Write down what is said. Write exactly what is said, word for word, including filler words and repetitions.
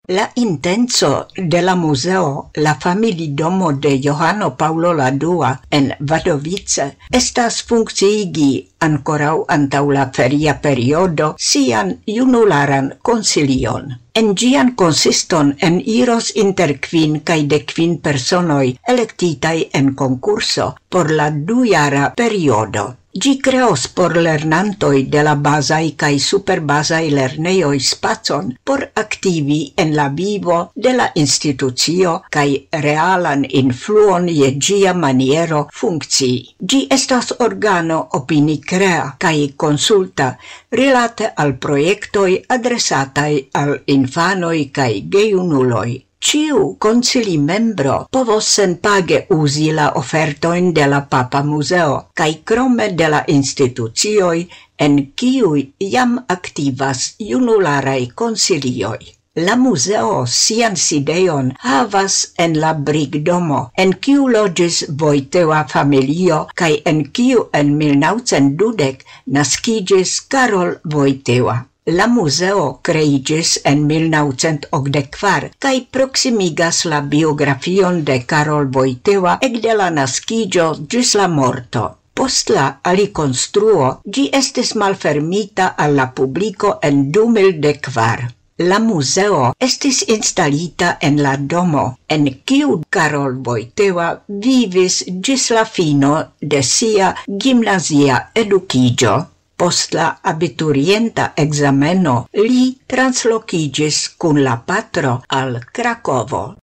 La intenso de la museo, la familidomo de Johano Paulo la Dua en Wadowice, estas funkciigi ancorau antau la feria periodo sian junularan consilion. En gian consiston en iros inter quin cae de quin personoi electitai en concurso por la dujara periodo. Gi creos por lernantoi de la basai cae superbasai lerneioi spacon por activi en la vivo de la institucio cae realan influon je gia maniero functii. Gi estas organo opini crea cae consulta rilate al proiectoi adresatai al infanoi cae gejunuloi. Ciu concili membro povos senpage usi la ofertoin de la Papa Museo, cae crome de la institucioi en ciui jam activas junularai consilioi. La museo sian sideion havas en la Brigdomo, en ciu logis Wojtyła familio, cae en ciu en mil naŭcent dudek naskigis Karol Wojtyła. La museo creigis en mil naŭcent okdek kvar cae proximigas la biografion de Karol Wojtyła ekde la naskigio ĝis la morto. Post la alikonstruo ĝi estis malfermita al la publiko en du mil kvar. La museo estis instalita en la domo, en kiu Karol Wojtyła vivis ĝis la fino de sia gimnazia edukigio. Post la abiturienta exameno li translokigis kun la patro al Krakovo.